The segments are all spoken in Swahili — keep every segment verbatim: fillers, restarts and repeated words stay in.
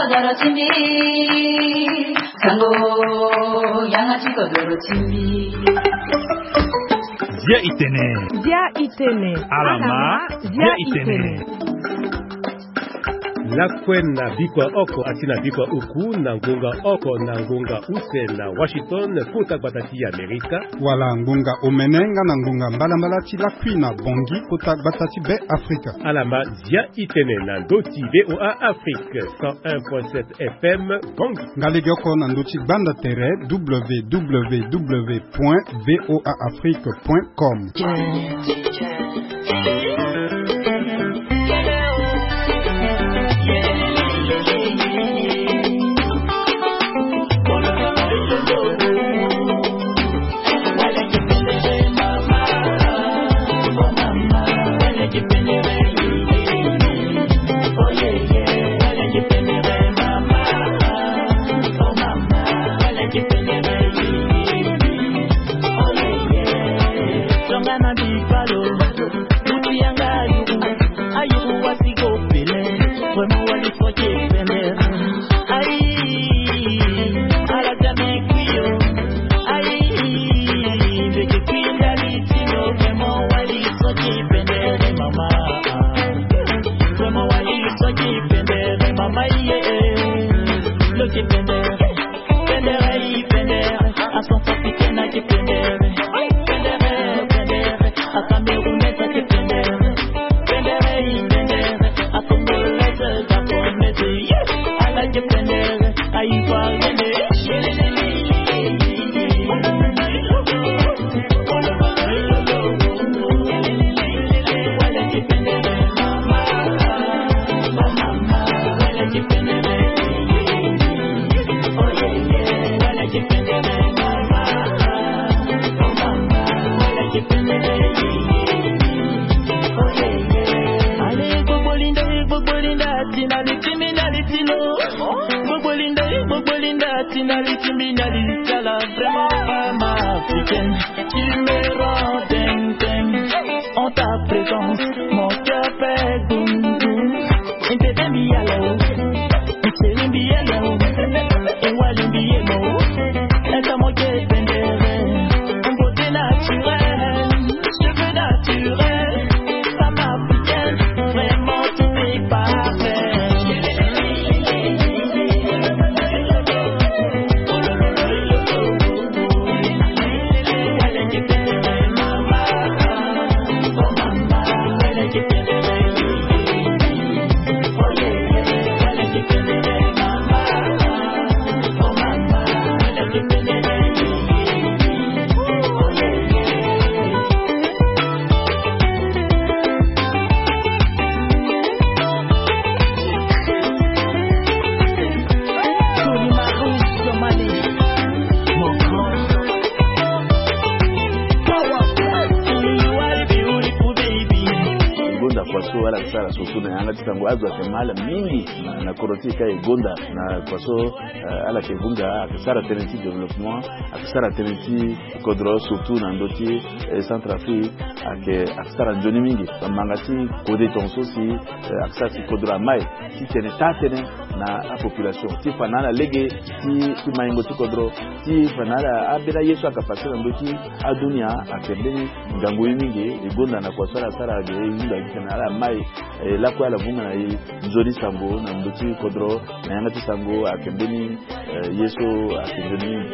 kodoro chimbi sango yangachi kodoro chimbi Zia itene Zia itene Alama Zia itene La kwena bikwa oko atina bikwa uku na ngunga oko na ngunga use na Washington kota batati ya Amerika. Wala ngunga omenenga na ngunga mbala la kwina bongi kota batati be Afrika. Alama Zia itene na ndoti V O A Afrique cent un point sept F M bongi. Ngalegoko na ndoti banda tere w w w point v o a afrique point com. Korotika Gonda na kwaso uh, ala kebunga akisara tenenti development akisara tenenti kodro surtout na ndoti eh, Centrafrique ake akisara njoni mingi mangati kode tonso si uh, akisara kodro mai si tene tatene na a population ti fanala lege ti ti maingo ti kodro ti fanala abira yesu akapasa na ndoti adunia akembeni ngangu mingi Gonda na kwaso ala sara ge yinda kinala mai eh, la kwa la vunga na njoni sango na ndoti kodro na yanga tisango akembeni uh, yeso akembeni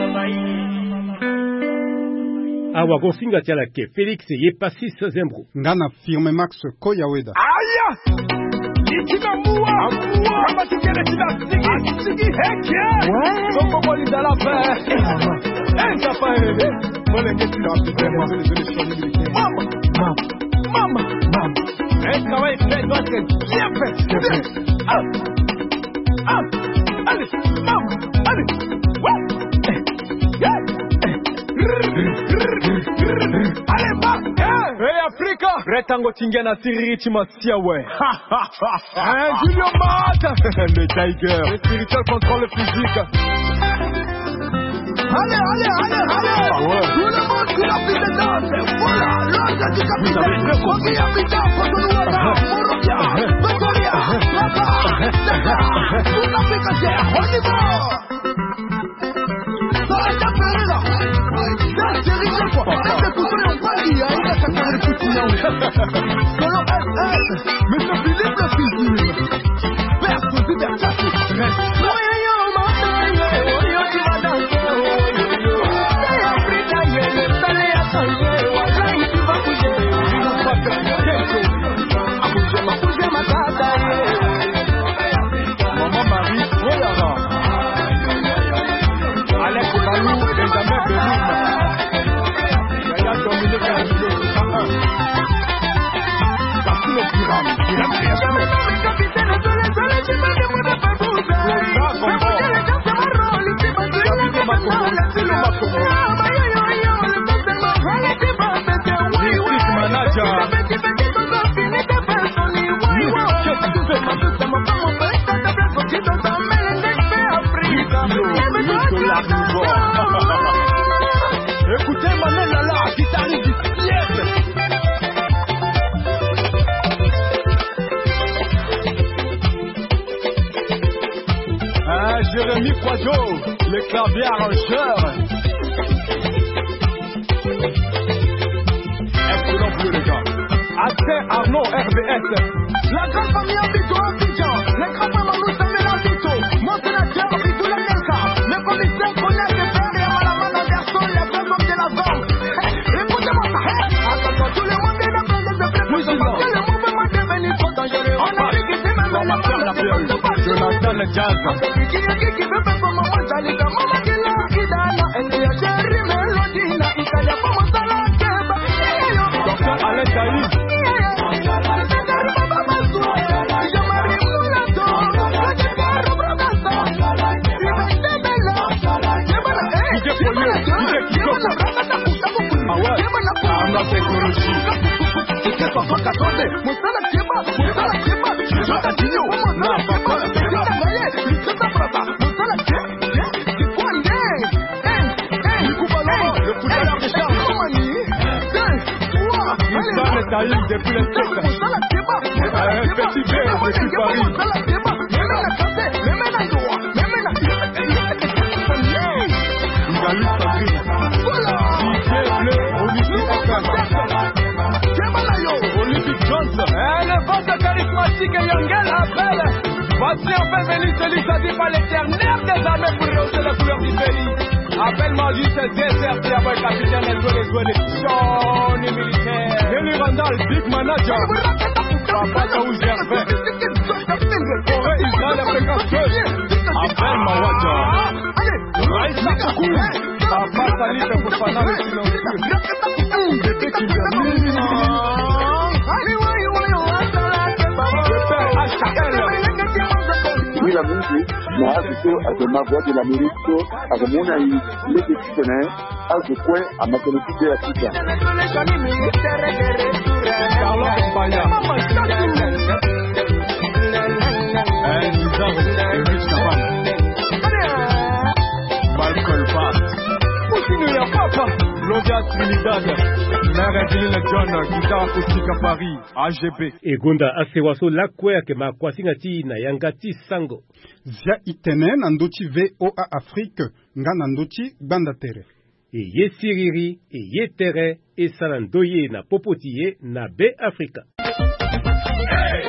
awa gosinga tiala ke Felix ye passis zembro ngana firme Max Koyaweda aya ikina muwa muwa kama tikele kila sigi sigi heke soko boli dala pe enza pa ere mole ngeti na pite mole solution mama mama mama enza wa ife doke jefe ah ah allez mama allez allez ba hey Africa retango tingena siririchi masia we hein Julio Mata le tiger le spiritual contrôle physique allez allez allez allez tout le monde qui a fait des danses voilà l'ordre du capitaine qui a fait des danses pour nous Morokia Victoria Papa Saka Jérémy Quadio, le clavier arrangeur. Excellent plus les gars. Assez Arnaud R B S. La grande famille Abidjo Abidjan. Les grands mamans nous savent l'Abidjo. Mon sénateur Abidjo la Nelka. Les commissaires connaissent les pères et à la main d'un garçon. Les vrais hommes de la zone. Écoutez-moi ça. Attention, tout le monde est là. Nous sommes parce que le mouvement est devenu trop dangereux. On a vu que c'est même la main la peur. Jonathan le jazz. Qui est qui qui veut faire comme moi. Jalika maman qui l'a. Idana. Elle est à Jerry Melodina. Il s'allait pas mon salon. Docteur Alain Taïd. Depuis le siècle. Un petit B depuis Paris. Ngali Sandrine. Didier Bleu, Olympique Olympique Jones. Le ventre charismatique et Yangel appelle. Voici enfin venu celui choisi par l'éternel des armées pour rehausser la couleur du pays. Appelle-moi juste désert, puis après capitaine, elle doit les jouer les Johnny militaires. Nelly Randall, big manager. Papa Taou Gervais. Forêt Israël, fréquence deux. Appelle-moi Wadja. Raïssa Koukou. Papa Salif, pour Fana, le silencieux. Bébé qui vient. Le père H K L. Oui, la musique, mais à ce que ma voix de l'Amérique, à ce moment où les étudiants, à ce point, à ma politique de la Afrique. Carlos España. El Nizar, Eric Chaban. Michael Bass. Continue la papa. Claudia Trinidad. Mère Adeline John, guitare acoustique à Paris, A G B. Egonda asewaso lakwe ke makwasingati na yangati sango. Zia itene nandochi V O A Afrique, nga nandochi bandatere. E ye siriri, e ye tere, e salandoye na popotiye na B Africa. Hey!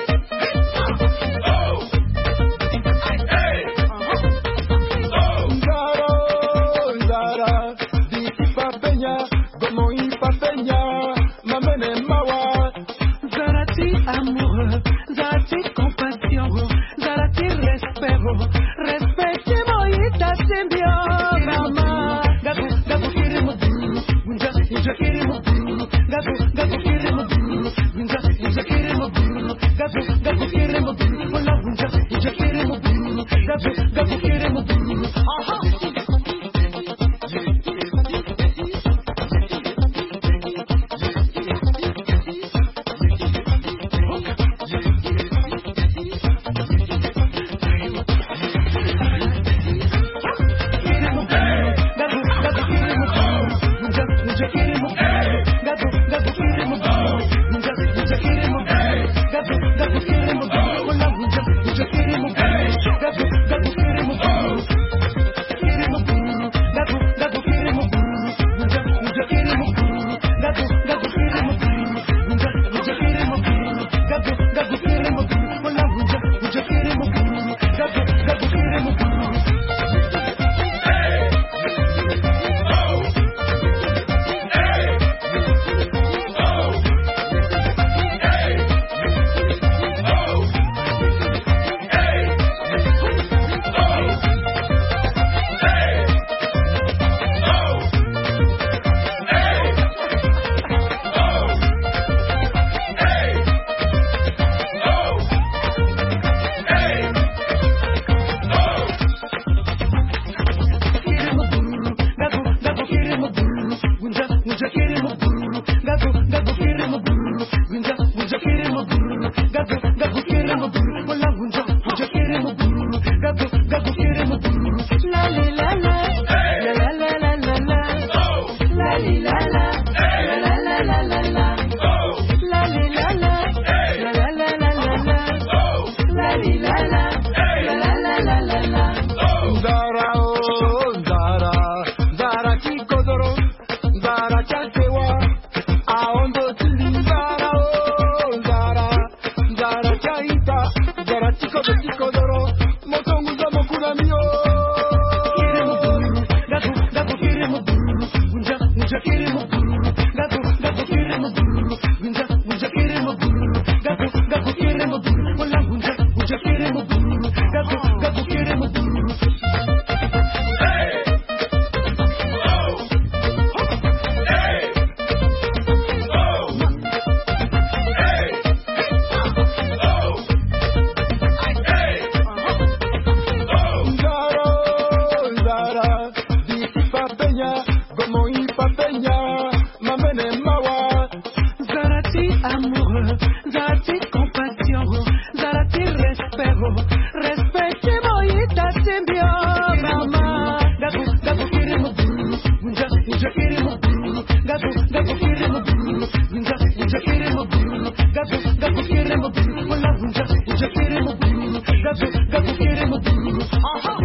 Zara chico de chico doro, motongu za mokuna mio. Kiri muburu, gato gato kiri muburu, unja unja kiri muburu, gato gato kiri muburu, unja unja kiri muburu, gato gato kiri muburu, wala unja unja kiri muburu, gato gato kiri muburu. Hey, oh, hey, oh, hey, oh, hey, oh. Zara, Zara, di papenya, como y papenya, mamene mawa. Zara ti amour, Zara ti compassion, Zara ti respect, respect moita simbio, mama. Gato, gato kiri muburu, unja, unja kiri muburu, gato, gato kiri muburu, unja, unja kiri muburu, gato, gato kiri muburu, wala unja, unja kiri muburu, gato, gato kiri muburu. Aha.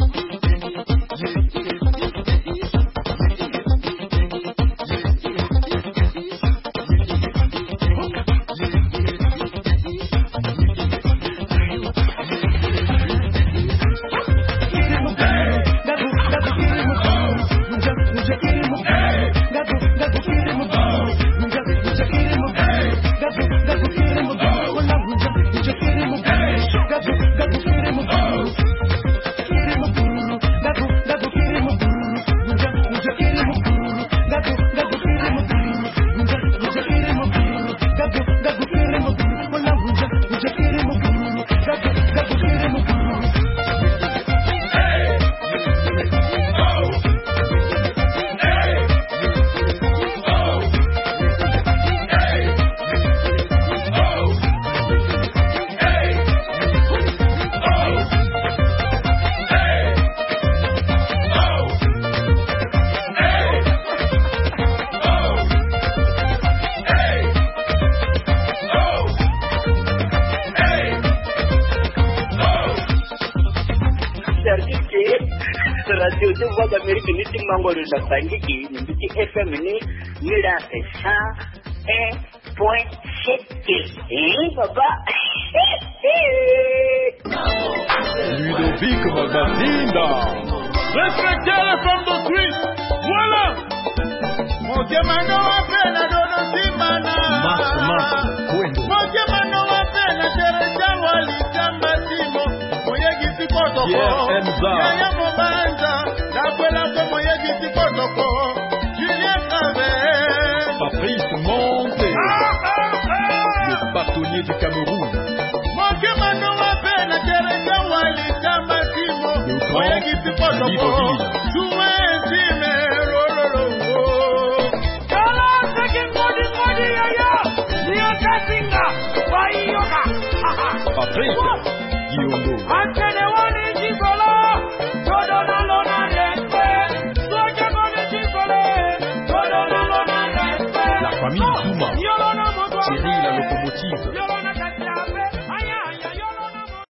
Radio de Voix d'Amérique ni timango de Sangiki ni biti F M ni mira cent un point sept. Eh papa. Ludovic Magazinda. Respectez les femmes de Suisse. Voilà. Mon diamano a pena dono simana. Max Max. Mon diamano a pena tereja wali samba timo. Moye gisi potoko. Yeah, Enza. Yeah, Mobanza. La quella como moye gisi potoko. Julien Travet. Patrice Monté. Ah, ah, ah. Le bâtonnier du Cameroun. Mon diamano a pena tereja wali samba timo. Moye gisi potoko. Joué time ro ro ro. Kala second body body ya ya. Dio Kasinga. Bayoka. Patrice Guillaume.